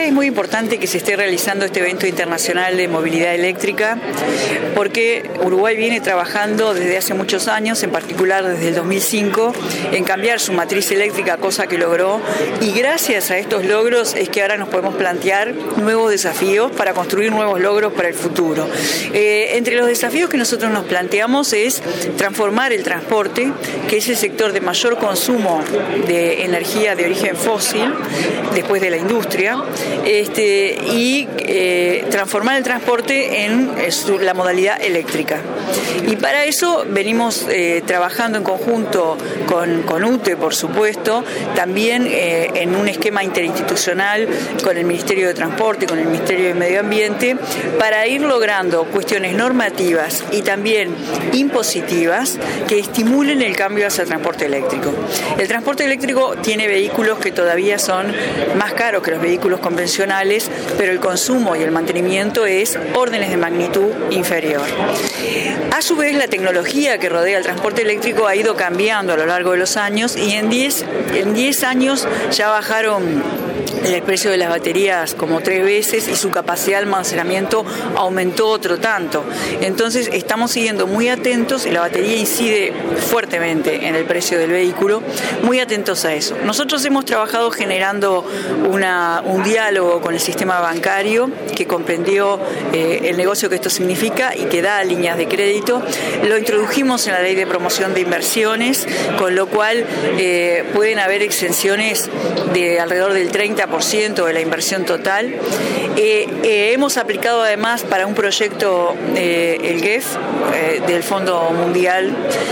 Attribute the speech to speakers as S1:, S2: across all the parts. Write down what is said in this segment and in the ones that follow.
S1: Uruguay es muy importante que se esté realizando este evento internacional de movilidad eléctrica porque Uruguay viene trabajando desde hace muchos años, en particular desde el 2005, en cambiar su matriz eléctrica, cosa que logró, y gracias a estos logros es que ahora nos podemos plantear nuevos desafíos para construir nuevos logros para el futuro. Entre los desafíos que nosotros nos planteamos es transformar el transporte, que es el sector de mayor consumo de energía de origen fósil, después de la industria, y transformar el transporte en la modalidad eléctrica. Y para eso venimos trabajando en conjunto con UTE, por supuesto, también en un esquema interinstitucional con el Ministerio de Transporte, con el Ministerio de Medio Ambiente, para ir logrando cuestiones normativas y también impositivas que estimulen el cambio hacia el transporte eléctrico. El transporte eléctrico tiene vehículos que todavía son más caros que los vehículos convencionales, pero el consumo y el mantenimiento es órdenes de magnitud inferior. A su vez, la tecnología que rodea el transporte eléctrico ha ido cambiando a lo largo de los años y en 10 años ya bajaron el precio de las baterías como 3 veces y su capacidad de almacenamiento aumentó otro tanto. Entonces estamos siguiendo muy atentos y la batería incide fuertemente en el precio del vehículo, muy atentos a eso. Nosotros hemos trabajado generando un diálogo con el sistema bancario que comprendió el negocio que esto significa y que da líneas de crédito. Lo introdujimos en la Ley de Promoción de Inversiones, con lo cual pueden haber exenciones de alrededor del 30% de la inversión total. Hemos aplicado además para un proyecto el GEF del Fondo Mundial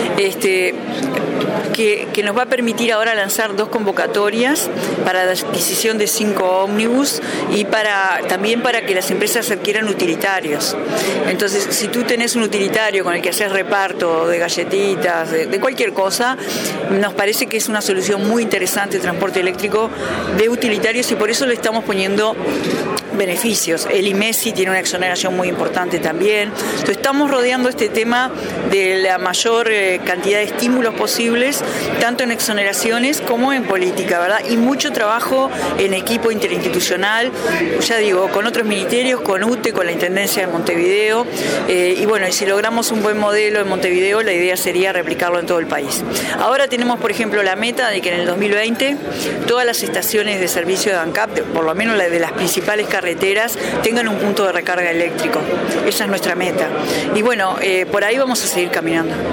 S1: que nos va a permitir ahora lanzar 2 convocatorias para la adquisición de 5 ómnibus y también para que las empresas adquieran utilitarios. Entonces, si tú tenés un utilitario con el que haces reparto de galletitas, de cualquier cosa, nos parece que es una solución muy interesante el transporte eléctrico de utilitarios y por eso le estamos poniendo beneficios. El IMESI tiene una exoneración muy importante también. Entonces, estamos rodeando este tema de la mayor cantidad de estímulos posibles, tanto en exoneraciones como en política, ¿verdad? Y mucho trabajo en equipo interinstitucional, ya digo, con otros ministerios, con UTE, con la Intendencia de Montevideo, y bueno, y si logramos un buen modelo en Montevideo, la idea sería replicarlo en todo el país. Ahora tenemos, por ejemplo, la meta de que en el 2020 todas las estaciones de servicio de ANCAP, por lo menos la de las principales carreteras, tengan un punto de recarga eléctrico. Esa es nuestra meta. Y bueno, por ahí vamos a seguir caminando.